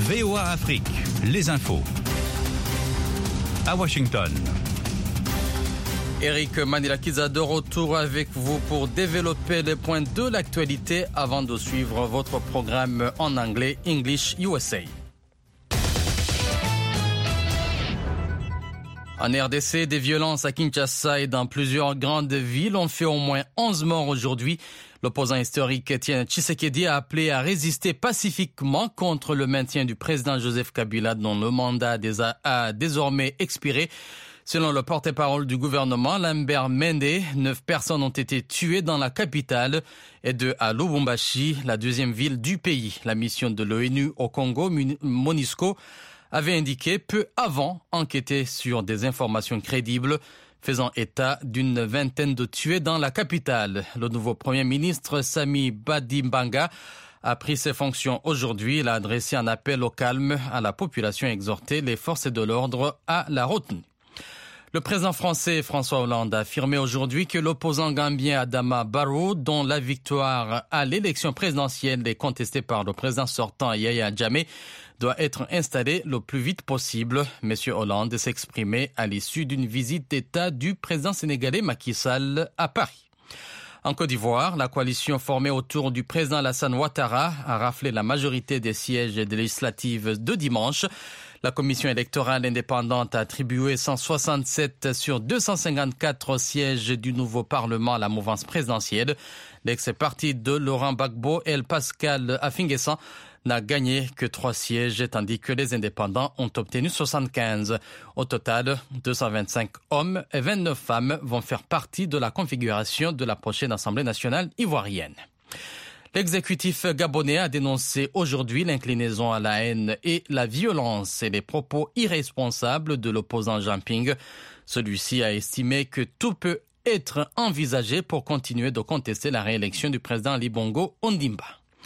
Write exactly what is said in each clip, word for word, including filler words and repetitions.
V O A Afrique, les infos. À Washington. Eric Manilakiza de retour avec vous pour développer les points de l'actualité avant de suivre votre programme en anglais English U S A. En R D C, des violences à Kinshasa et dans plusieurs grandes villes ont fait au moins onze morts aujourd'hui. L'opposant historique Etienne Tshisekedi a appelé à résister pacifiquement contre le maintien du président Joseph Kabila dont le mandat a désormais expiré. Selon le porte-parole du gouvernement, Lambert Mende, neuf personnes ont été tuées dans la capitale et deux à Lubumbashi, la deuxième ville du pays. La mission de l'ONU au Congo, MONUSCO, avait indiqué peu avant enquêter sur des informations crédibles faisant état d'une vingtaine de tués dans la capitale. Le nouveau Premier ministre Sami Badibanga a pris ses fonctions aujourd'hui. Il a adressé un appel au calme à la population et exhorté les forces de l'ordre à la retenue. Le président français François Hollande a affirmé aujourd'hui que l'opposant gambien Adama Barrow, dont la victoire à l'élection présidentielle est contestée par le président sortant Yahya Jammeh, doit être installé le plus vite possible. Monsieur Hollande s'exprimait à l'issue d'une visite d'État du président sénégalais Macky Sall à Paris. En Côte d'Ivoire, la coalition formée autour du président Alassane Ouattara a raflé la majorité des sièges des législatives de dimanche. La commission électorale indépendante a attribué cent soixante-sept sur deux cent cinquante-quatre sièges du nouveau Parlement à la mouvance présidentielle. L'ex-parti de Laurent Gbagbo, El Pascal Affinguessan, n'a gagné que trois sièges, tandis que les indépendants ont obtenu soixante-quinze. Au total, deux cent vingt-cinq hommes et vingt-neuf femmes vont faire partie de la configuration de la prochaine Assemblée nationale ivoirienne. L'exécutif gabonais a dénoncé aujourd'hui l'inclinaison à la haine et la violence et les propos irresponsables de l'opposant Jean Ping. Celui-ci a estimé que tout peut être envisagé pour continuer de contester la réélection du président Ali Bongo Ondimba.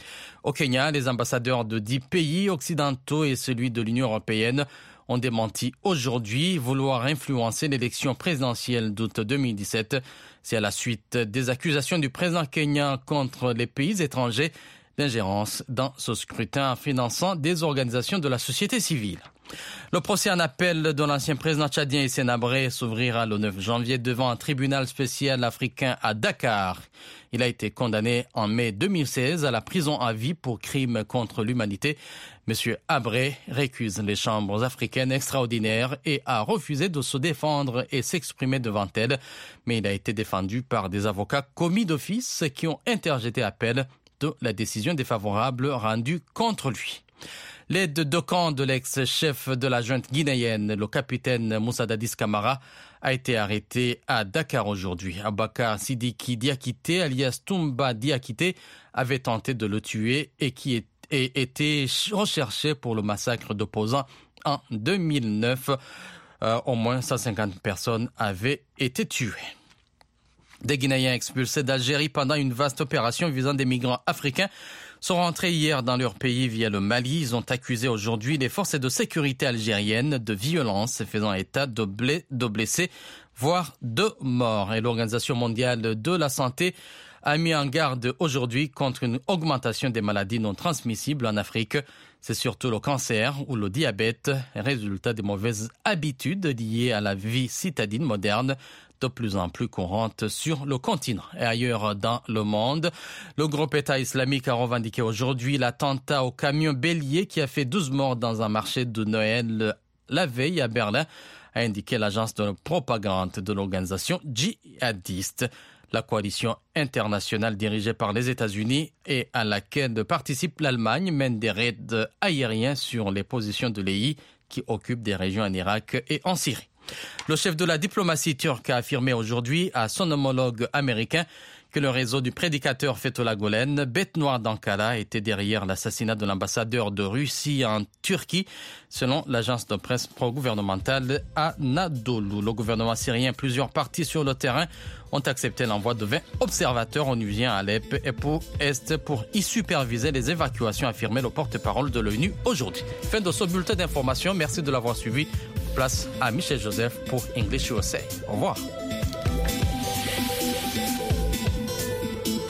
Au Kenya, les ambassadeurs de dix pays occidentaux et celui de l'Union européenne ont démenti aujourd'hui vouloir influencer l'élection présidentielle d'août deux mille dix-sept. C'est à la suite des accusations du président kenyan contre les pays étrangers d'ingérence dans ce scrutin en finançant des organisations de la société civile. Le procès en appel de l'ancien président tchadien Hissène Habré s'ouvrira le neuf janvier devant un tribunal spécial africain à Dakar. Il a été condamné en mai deux mille seize à la prison à vie pour crimes contre l'humanité. Monsieur Habré récuse les chambres africaines extraordinaires et a refusé de se défendre et s'exprimer devant elles. Mais il a été défendu par des avocats commis d'office qui ont interjeté appel de la décision défavorable rendue contre lui. L'aide de camp de l'ex-chef de la junte guinéenne, le capitaine Moussa Dadis Camara, a été arrêté à Dakar aujourd'hui. Abakar Sidiki Diakité, alias Toumba Diakité, avait tenté de le tuer et qui était recherché pour le massacre d'opposants en deux mille neuf. Euh, au moins cent cinquante personnes avaient été tuées. Des Guinéens expulsés d'Algérie pendant une vaste opération visant des migrants africains sont rentrés hier dans leur pays via le Mali. Ils ont accusé aujourd'hui les forces de sécurité algériennes de violence faisant état de, blé, de blessés, voire de morts. Et l'Organisation mondiale de la santé a mis en garde aujourd'hui contre une augmentation des maladies non transmissibles en Afrique. C'est surtout le cancer ou le diabète, résultat des mauvaises habitudes liées à la vie citadine moderne, de plus en plus courante sur le continent et ailleurs dans le monde. Le groupe État islamique a revendiqué aujourd'hui l'attentat au camion bélier qui a fait douze morts dans un marché de Noël la veille à Berlin, a indiqué l'agence de propagande de l'organisation djihadiste. La coalition internationale dirigée par les États-Unis et à laquelle participe l'Allemagne mène des raids aériens sur les positions de l'E I qui occupent des régions en Irak et en Syrie. Le chef de la diplomatie turque a affirmé aujourd'hui à son homologue américain que le réseau du prédicateur Fethullah Gülen, bête noire d'Ankara, était derrière l'assassinat de l'ambassadeur de Russie en Turquie, selon l'agence de presse pro-gouvernementale Anadolu. Le gouvernement syrien et plusieurs partis sur le terrain ont accepté l'envoi de vingt observateurs onusiens à Alep et pour Est pour y superviser les évacuations, a affirmé le porte-parole de l'ONU aujourd'hui. Fin de ce bulletin d'information. Merci de l'avoir suivi. Place à Michel Joseph pour English U S A. Au revoir.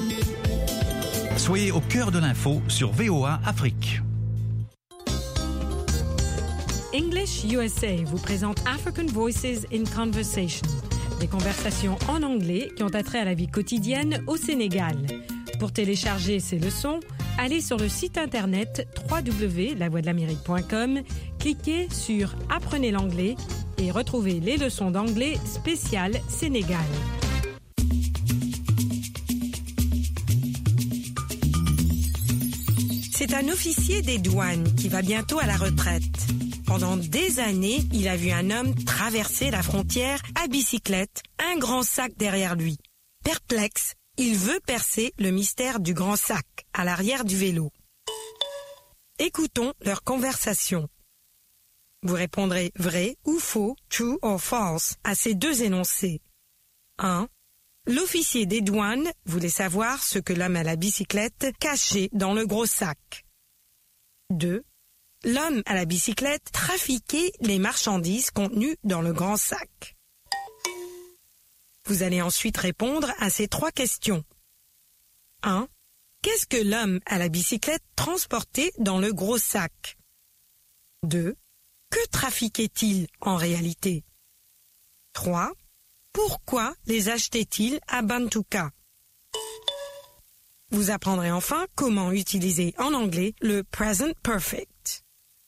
Soyez au cœur de l'info sur V O A Afrique. English U S A vous présente African Voices in Conversation, des conversations en anglais qui ont attrait à la vie quotidienne au Sénégal. Pour télécharger ces leçons, allez sur le site internet w w w point la voix de l'amérique point com, cliquez sur Apprenez l'anglais et retrouvez les leçons d'anglais spéciales Sénégal. C'est un officier des douanes qui va bientôt à la retraite. Pendant des années, il a vu un homme traverser la frontière à bicyclette, un grand sac derrière lui. Perplexe, il veut percer le mystère du grand sac à l'arrière du vélo. Écoutons leur conversation. Vous répondrez vrai ou faux, true or false, à ces deux énoncés. un. L'officier des douanes voulait savoir ce que l'homme à la bicyclette cachait dans le gros sac. deux. L'homme à la bicyclette trafiquait les marchandises contenues dans le grand sac. Vous allez ensuite répondre à ces trois questions. un. Qu'est-ce que l'homme à la bicyclette transportait dans le gros sac? deux. Que trafiquait-il en réalité? trois. Pourquoi les achetait-il à Bantuka? Vous apprendrez enfin comment utiliser en anglais le present perfect.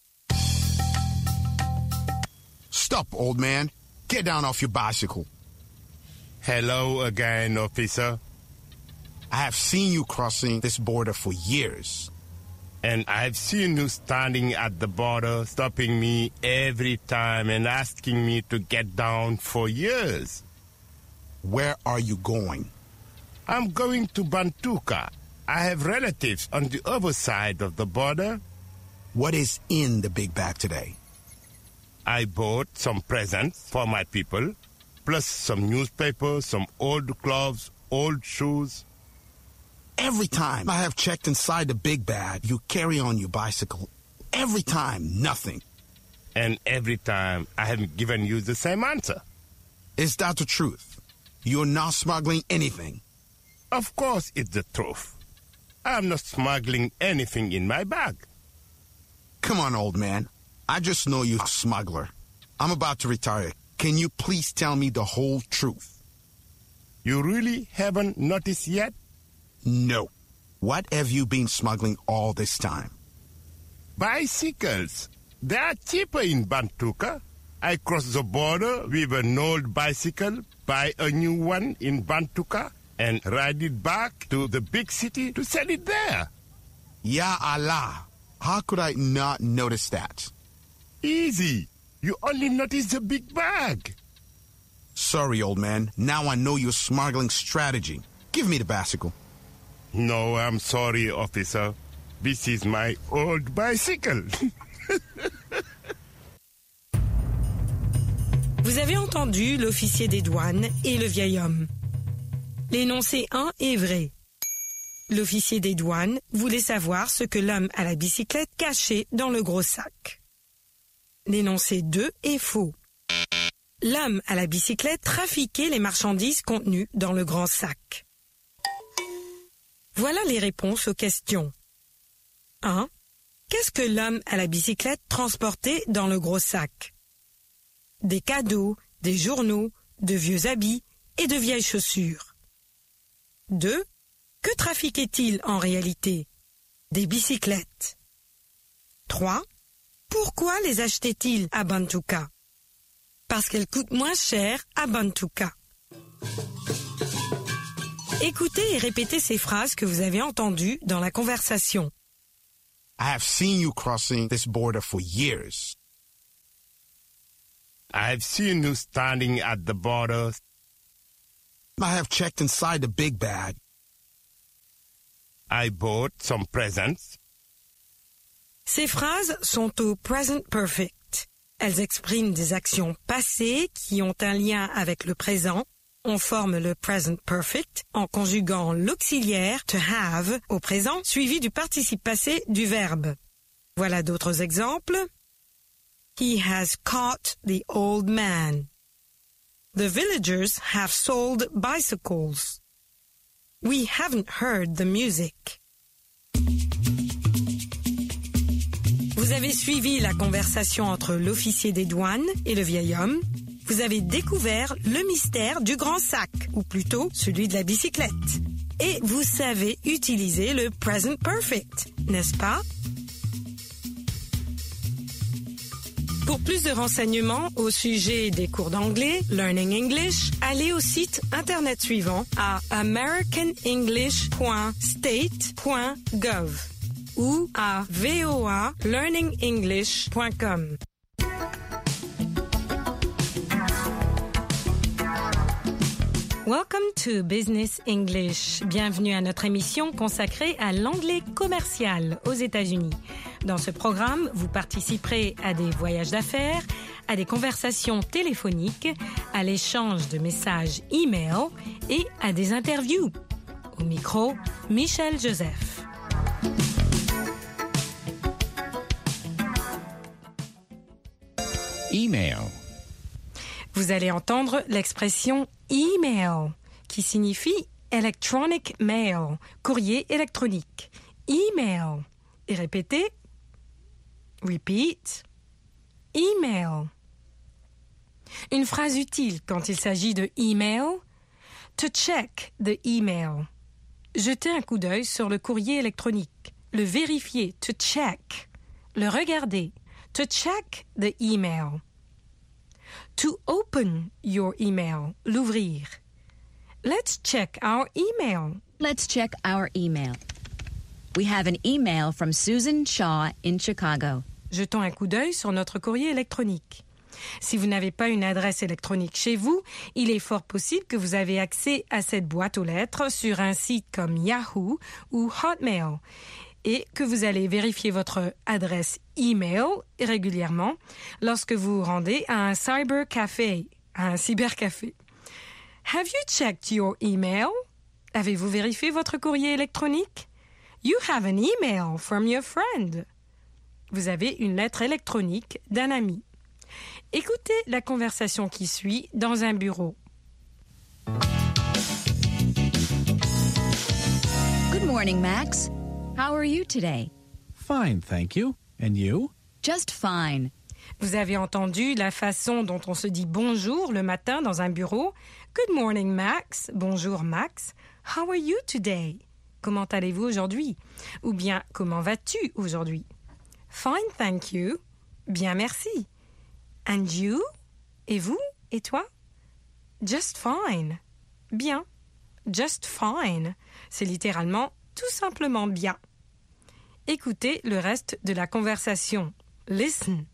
Stop, old man. Get down off your bicycle. Hello again, officer. I have seen you crossing this border for years. And I've seen you standing at the border, stopping me every time and asking me to get down for years. Where are you going? I'm going to Bantuka. I have relatives on the other side of the border. What is in the big bag today? I bought some presents for my people, plus some newspapers, some old clothes, old shoes. Every time I have checked inside the big bag, you carry on your bicycle. Every time, nothing. And every time, I haven't given you the same answer. Is that the truth? You're not smuggling anything? Of course it's the truth. I'm not smuggling anything in my bag. Come on, old man. I just know you're a smuggler. I'm about to retire. Can you please tell me the whole truth? You really haven't noticed yet? No. What have you been smuggling all this time? Bicycles. They are cheaper in Bantuka. I cross the border with an old bicycle, buy a new one in Bantuka, and ride it back to the big city to sell it there. Ya Allah. How could I not notice that? Easy. You only notice the big bag. Sorry, old man. Now I know your smuggling strategy. Give me the bicycle. No, I'm sorry, officer. This is my old bicycle. Vous avez entendu l'officier des douanes et le vieil homme. L'énoncé un est vrai. L'officier des douanes voulait savoir ce que l'homme à la bicyclette cachait dans le gros sac. L'énoncé deux est faux. L'homme à la bicyclette trafiquait les marchandises contenues dans le grand sac. Voilà les réponses aux questions. un. Qu'est-ce que l'homme à la bicyclette transportait dans le gros sac? Des cadeaux, des journaux, de vieux habits et de vieilles chaussures. deux. Que trafiquait-il en réalité? Des bicyclettes. trois. Pourquoi les achetait-il à Bantuka? Parce qu'elles coûtent moins cher à Bantuka. Écoutez et répétez ces phrases que vous avez entendues dans la conversation. I have seen you crossing this border for years. I've seen you standing at the border. I have checked inside the big bag. I bought some presents. Ces phrases sont au present perfect. Elles expriment des actions passées qui ont un lien avec le présent. On forme le present perfect en conjuguant l'auxiliaire to have au présent suivi du participe passé du verbe. Voilà d'autres exemples. He has caught the old man. The villagers have sold bicycles. We haven't heard the music. Vous avez suivi la conversation entre l'officier des douanes et le vieil homme. Vous avez découvert le mystère du grand sac, ou plutôt celui de la bicyclette. Et vous savez utiliser le present perfect, n'est-ce pas? Pour plus de renseignements au sujet des cours d'anglais, Learning English, allez au site internet suivant à american english point state point gov ou à voa learning english point com. Welcome to Business English. Bienvenue à notre émission consacrée à l'anglais commercial aux États-Unis. Dans ce programme, vous participerez à des voyages d'affaires, à des conversations téléphoniques, à l'échange de messages e-mail et à des interviews. Au micro, Michel Joseph. Email. Vous allez entendre l'expression email, qui signifie electronic mail, courrier électronique. Email. Et répétez. Repeat. Email. Une phrase utile quand il s'agit de email. To check the email. Jeter un coup d'œil sur le courrier électronique. Le vérifier. To check. Le regarder. To check the email. To open your email. L'ouvrir. Let's check our email. Let's check our email. We have an email from Susan Shaw in Chicago. Jetons un coup d'œil sur notre courrier électronique. Si vous n'avez pas une adresse électronique chez vous, il est fort possible que vous avez accès à cette boîte aux lettres sur un site comme Yahoo ou Hotmail et que vous allez vérifier votre adresse email régulièrement lorsque vous vous rendez à un cybercafé, à un cybercafé. Have you checked your email? Avez-vous vérifié votre courrier électronique? You have an email from your friend. Vous avez une lettre électronique d'un ami. Écoutez la conversation qui suit dans un bureau. Good morning, Max. How are you today? Fine, thank you. And you? Just fine. Vous avez entendu la façon dont on se dit bonjour le matin dans un bureau. Good morning, Max. Bonjour, Max. How are you today? Comment allez-vous aujourd'hui? Ou bien, comment vas-tu aujourd'hui? Fine, thank you. Bien, merci. And you? Et vous? Et toi? Just fine. Bien. Just fine. C'est littéralement tout simplement bien. Écoutez le reste de la conversation. Listen.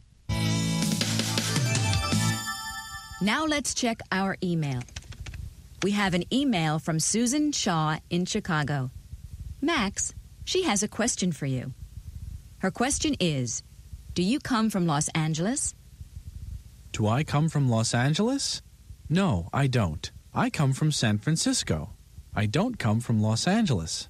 Now let's check our email. We have an email from Susan Shaw in Chicago. Max, she has a question for you. Her question is, do you come from Los Angeles? Do I come from Los Angeles? No, I don't. I come from San Francisco. I don't come from Los Angeles.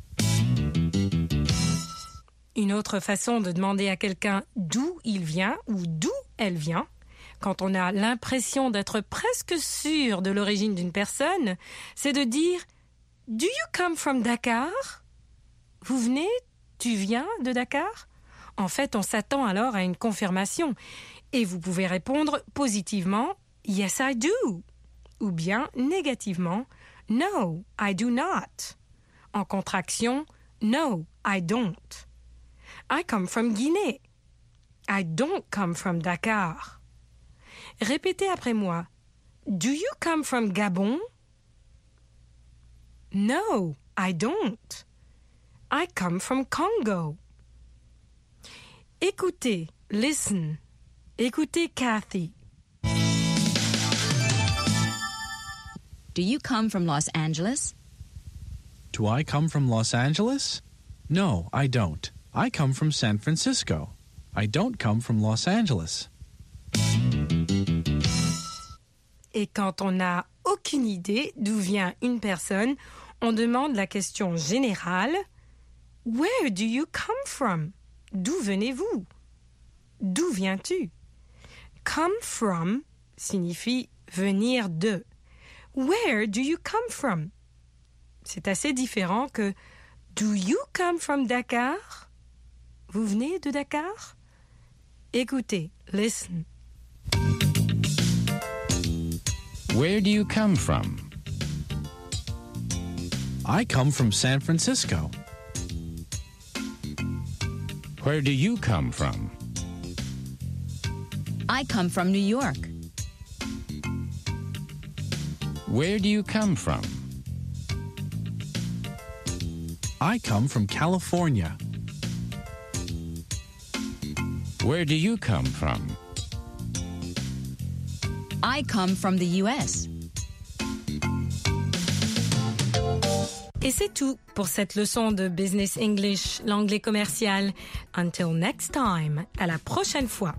Une autre façon de demander à quelqu'un d'où il vient ou d'où elle vient, quand on a l'impression d'être presque sûr de l'origine d'une personne, c'est de dire « Do you come from Dakar ?» Vous venez, tu viens de Dakar? En fait, on s'attend alors à une confirmation et vous pouvez répondre positivement « Yes, I do » ou bien négativement « No, I do not ». En contraction « No, I don't ». I come from Guinée. I don't come from Dakar. Répétez après moi. Do you come from Gabon? No, I don't. I come from Congo. Écoutez, listen. Écoutez Kathy. Do you come from Los Angeles? Do I come from Los Angeles? No, I don't. I come from San Francisco. I don't come from Los Angeles. Et quand on n'a aucune idée d'où vient une personne, on demande la question générale « Where do you come from ?» D'où venez-vous? D'où viens-tu? Come from signifie venir de. Where do you come from? C'est assez différent que Do you come from Dakar? Vous venez de Dakar? Écoutez, listen. Where do you come from? I come from San Francisco. Where do you come from? I come from New York. Where do you come from? I come from California. Where do you come from? I come from the U S. Et c'est tout pour cette leçon de Business English, l'anglais commercial. Until next time, à la prochaine fois.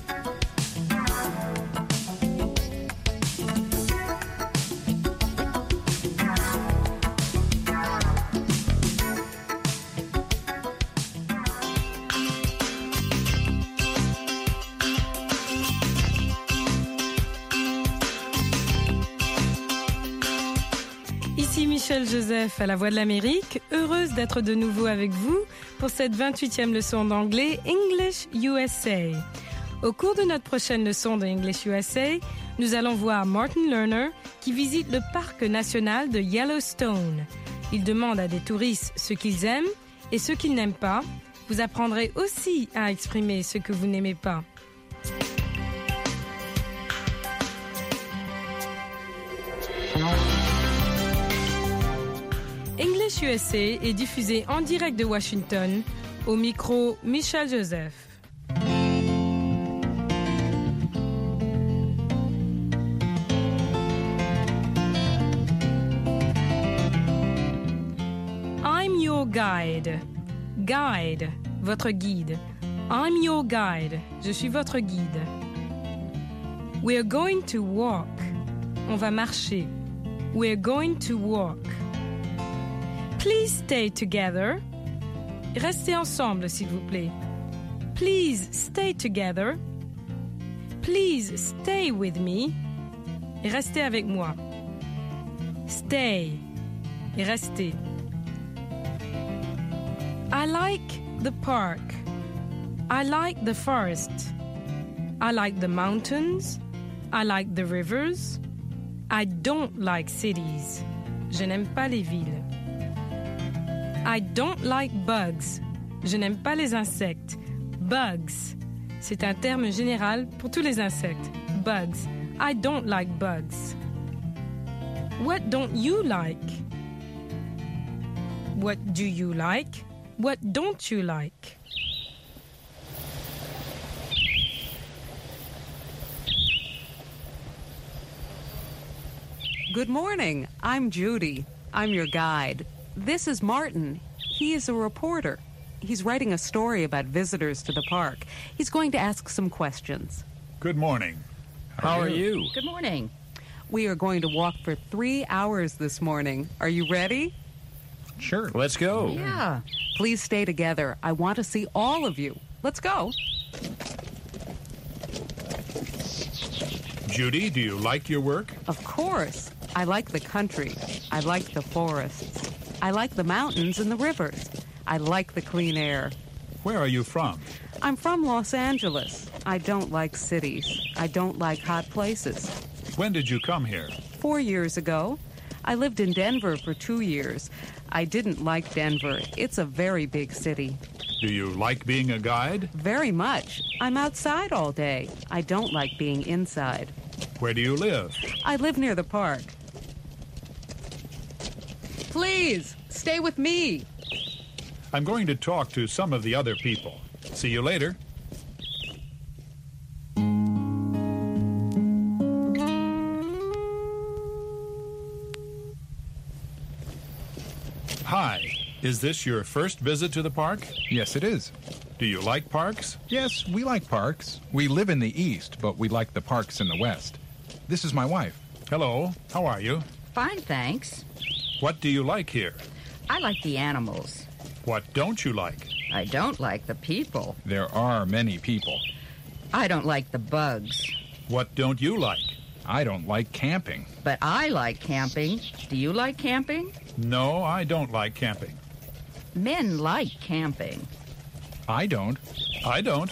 Ici Michel Joseph à la Voix de l'Amérique, heureuse d'être de nouveau avec vous pour cette vingt-huitième leçon d'anglais English U S A. Au cours de notre prochaine leçon de English U S A, nous allons voir Martin Lerner qui visite le parc national de Yellowstone. Il demande à des touristes ce qu'ils aiment et ce qu'ils n'aiment pas. Vous apprendrez aussi à exprimer ce que vous n'aimez pas. English U S A est diffusé en direct de Washington, au micro Michel Joseph. I'm your guide. Guide, votre guide. I'm your guide. Je suis votre guide. We're going to walk. On va marcher. We're going to walk. Please stay together. Restez ensemble, s'il vous plaît. Please stay together. Please stay with me. Et restez avec moi. Stay. Et restez. I like the park. I like the forest. I like the mountains. I like the rivers. I don't like cities. Je n'aime pas les villes. I don't like bugs. Je n'aime pas les insectes. Bugs. C'est un terme général pour tous les insectes. Bugs. I don't like bugs. What don't you like? What do you like? What don't you like? Good morning. I'm Judy. I'm your guide. This is Martin. He is a reporter. He's writing a story about visitors to the park. He's going to ask some questions. Good morning. How are you? Good morning. We are going to walk for three hours this morning. Are you ready? Sure. Let's go. Yeah. Please stay together. I want to see all of you. Let's go. Judy, do you like your work? Of course. I like the country. I like the forests. I like the mountains and the rivers. I like the clean air. Where are you from? I'm from Los Angeles. I don't like cities. I don't like hot places. When did you come here? Four years ago. I lived in Denver for two years. I didn't like Denver. It's a very big city. Do you like being a guide? Very much. I'm outside all day. I don't like being inside. Where do you live? I live near the park. Please, stay with me. I'm going to talk to some of the other people. See you later. Hi. Is this your first visit to the park? Yes, it is. Do you like parks? Yes, we like parks. We live in the east, but we like the parks in the west. This is my wife. Hello. How are you? Fine, thanks. What do you like here? I like the animals. What don't you like? I don't like the people. There are many people. I don't like the bugs. What don't you like? I don't like camping. But I like camping. Do you like camping? No, I don't like camping. Men like camping. I don't. I don't.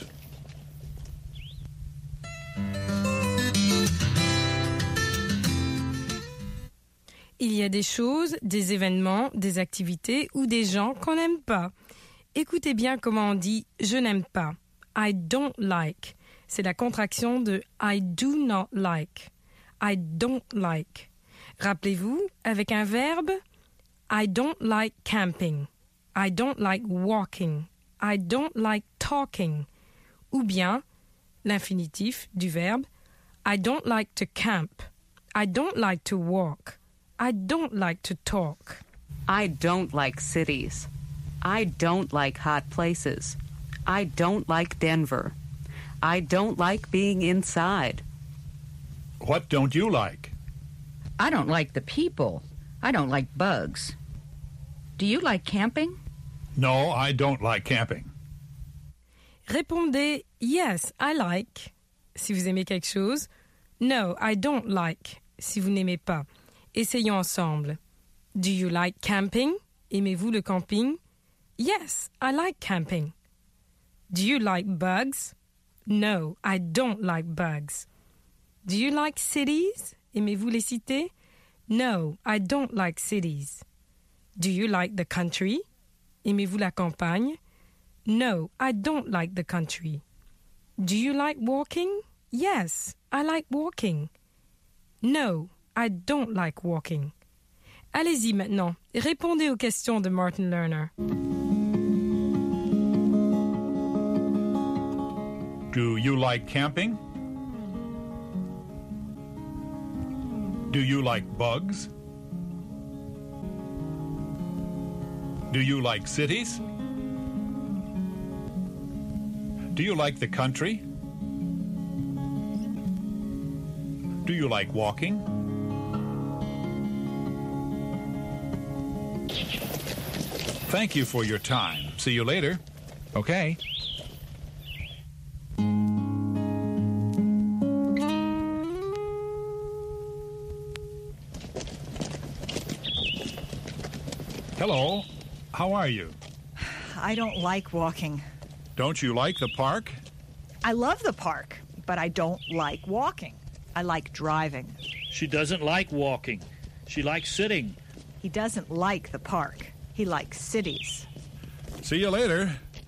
Il y a des choses, des événements, des activités ou des gens qu'on n'aime pas. Écoutez bien comment on dit « je n'aime pas ». I don't like. C'est la contraction de I do not like. I don't like. Rappelez-vous, avec un verbe, I don't like camping. I don't like walking. I don't like talking. Ou bien l'infinitif du verbe, I don't like to camp. I don't like to walk. I don't like to talk. I don't like cities. I don't like hot places. I don't like Denver. I don't like being inside. What don't you like? I don't like the people. I don't like bugs. Do you like camping? No, I don't like camping. Répondez yes, I like si vous aimez quelque chose. No, I don't like si vous n'aimez pas. Essayons ensemble. Do you like camping? Aimez-vous le camping? Yes, I like camping. Do you like bugs? No, I don't like bugs. Do you like cities? Aimez-vous les cités? No, I don't like cities. Do you like the country? Aimez-vous la campagne? No, I don't like the country. Do you like walking? Yes, I like walking. No, I don't like walking. Allez-y maintenant, répondez aux questions de Martin Lerner. Do you like camping? Do you like bugs? Do you like cities? Do you like the country? Do you like walking? Thank you for your time. See you later. Okay. Hello. How are you? I don't like walking. Don't you like the park? I love the park, but I don't like walking. I like driving. She doesn't like walking. She likes sitting. He doesn't like the park. He likes cities. See you later.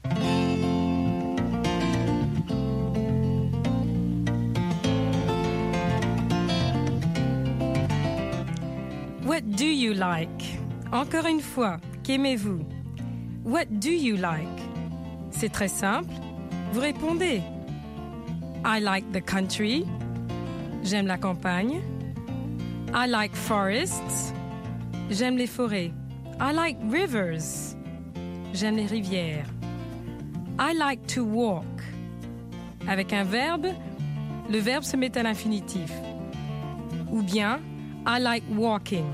What do you like? Encore une fois, qu'aimez-vous? What do you like? C'est très simple. Vous répondez. I like the country. J'aime la campagne. I like forests. J'aime les forêts. I like rivers. J'aime les rivières. I like to walk. Avec un verbe, le verbe se met à l'infinitif. Ou bien, I like walking.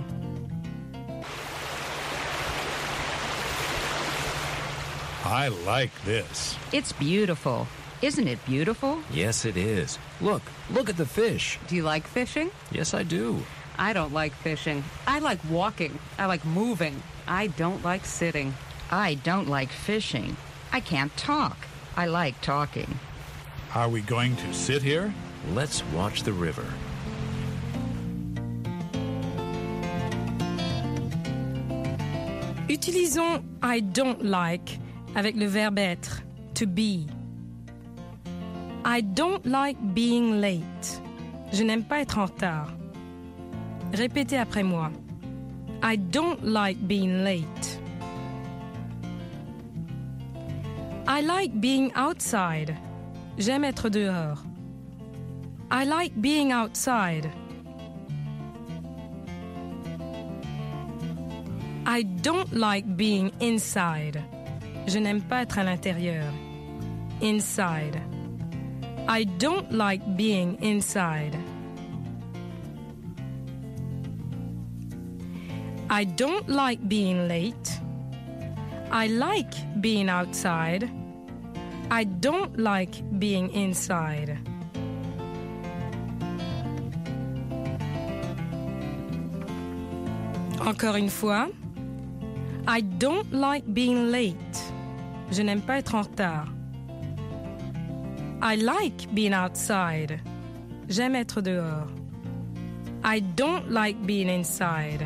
I like this. It's beautiful. Isn't it beautiful? Yes, it is. Look, look at the fish. Do you like fishing? Yes, I do. I don't like fishing. I like walking. I like moving. I don't like sitting. I don't like fishing. I can't talk. I like talking. Are we going to sit here? Let's watch the river. Utilisons I don't like avec le verbe être, to be. I don't like being late. Je n'aime pas être en retard. Répétez après moi. I don't like being late. I like being outside. J'aime être dehors. I like being outside. I don't like being inside. Je n'aime pas être à l'intérieur. Inside. I don't like being inside. I don't like being late. I like being outside. I don't like being inside. Encore une fois. I don't like being late. Je n'aime pas être en retard. I like being outside. J'aime être dehors. I don't like being inside.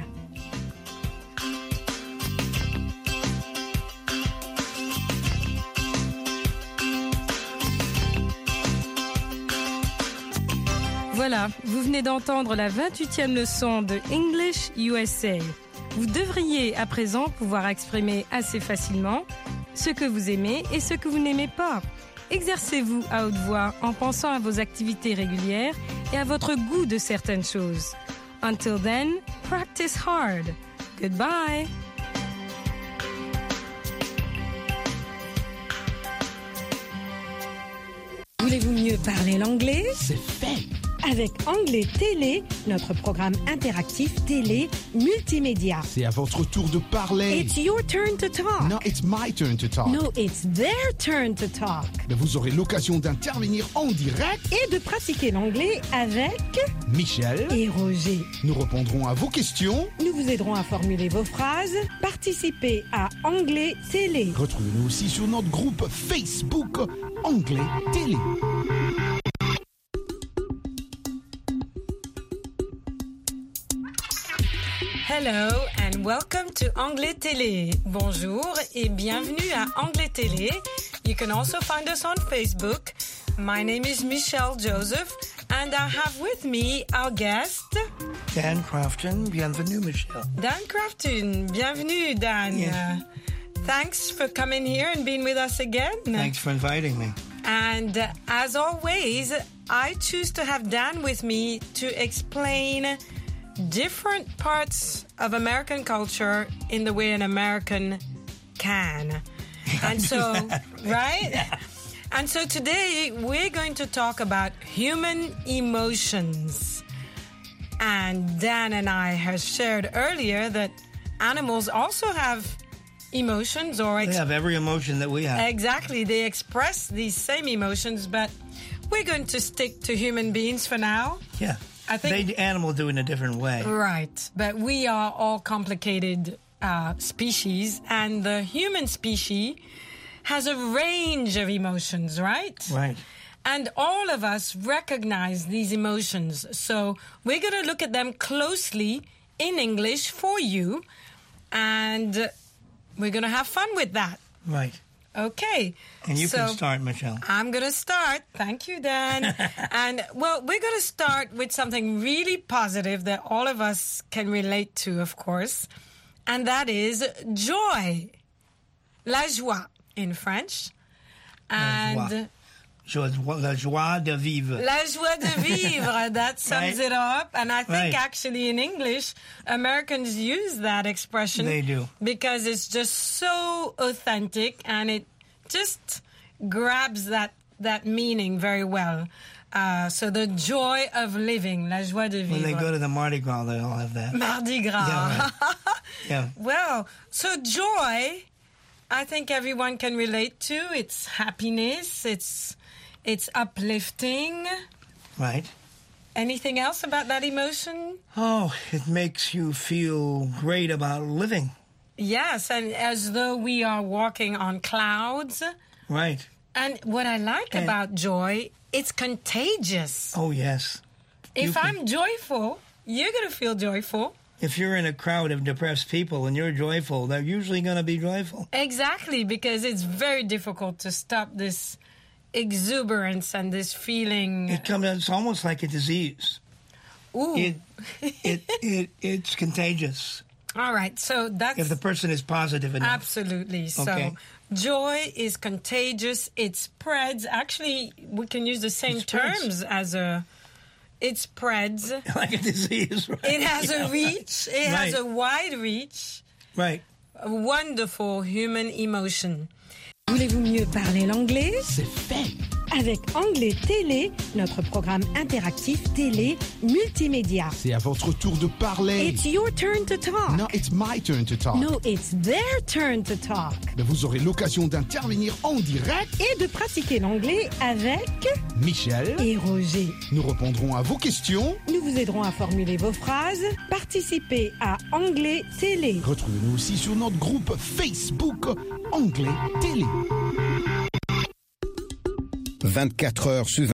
Voilà, vous venez d'entendre la vingt-huitième leçon de English U S A. Vous devriez à présent pouvoir exprimer assez facilement ce que vous aimez et ce que vous n'aimez pas. Exercez-vous à haute voix en pensant à vos activités régulières et à votre goût de certaines choses. Until then, practice hard. Goodbye. Voulez-vous mieux parler l'anglais? C'est fait! Avec Anglais Télé, notre programme interactif télé multimédia. C'est à votre tour de parler. It's your turn to talk. No, it's my turn to talk. No, it's their turn to talk. Mais vous aurez l'occasion d'intervenir en direct et de pratiquer l'anglais avec Michel et Roger. Nous répondrons à vos questions. Nous vous aiderons à formuler vos phrases. Participez à Anglais Télé. Retrouvez-nous aussi sur notre groupe Facebook Anglais Télé. Hello and welcome to Anglais Télé. Bonjour et bienvenue à Anglais Télé. You can also find us on Facebook. My name is Michelle Joseph and I have with me our guest Dan Crafton. Bienvenue, Michelle. Dan Crafton. Bienvenue, Dan. Yeah. Uh, thanks for coming here and being with us again. Thanks for inviting me. And uh, as always, I choose to have Dan with me to explain different parts of American culture in the way an American can. And so, right? Yeah. And so today we're going to talk about human emotions. And Dan and I have shared earlier that animals also have emotions or ex- they have every emotion that we have. Exactly. They express these same emotions, but we're going to stick to human beings for now. Yeah. I think they animal do it in a different way. Right. But we are all complicated uh, species, and the human species has a range of emotions, right? Right. And all of us recognize these emotions. So we're going to look at them closely in English for you, and we're going to have fun with that. Right. Okay. And you so can start, Michelle. I'm going to start. Thank you, Dan. And, well, we're going to start with something really positive that all of us can relate to, of course, and that is joy. La joie in French. And joie. La joie de vivre. La joie de vivre. That sums right? it up. And I think right. actually in English, Americans use that expression. They do. Because it's just so authentic and it just grabs that, that meaning very well. Uh, so the joy of living, la joie de vivre. When they go to the Mardi Gras, they all have that. Mardi Gras. Yeah, right. Yeah. Well, so joy, I think everyone can relate to. It's happiness. It's it's uplifting. Right. Anything else about that emotion? Oh, it makes you feel great about living. Yes, and as though we are walking on clouds. Right. And what I like and about joy, it's contagious. Oh, yes. If can, I'm joyful, you're going to feel joyful. If you're in a crowd of depressed people and you're joyful, they're usually going to be joyful. Exactly, because it's very difficult to stop this exuberance and this feeling. It comes. It's almost like a disease. Ooh. It, it, it, it's contagious. All right, so that's... If the person is positive enough. Absolutely. Okay. So joy is contagious. It spreads. Actually, we can use the same terms as a... It spreads. Like a disease, right? It has yeah, a reach. It right. has a wide reach. Right. A wonderful human emotion. Voulez-vous mieux parler l'anglais? C'est fait. avec Anglais Télé, notre programme interactif télé multimédia. C'est à votre tour de parler. It's your turn to talk. No, it's my turn to talk. No, it's their turn to talk. Mais vous aurez l'occasion d'intervenir en direct et de pratiquer l'anglais avec Michel et Roger. Nous répondrons à vos questions. Nous vous aiderons à formuler vos phrases. Participez à Anglais Télé. Retrouvez-nous aussi sur notre groupe Facebook Anglais Télé. vingt-quatre heures sur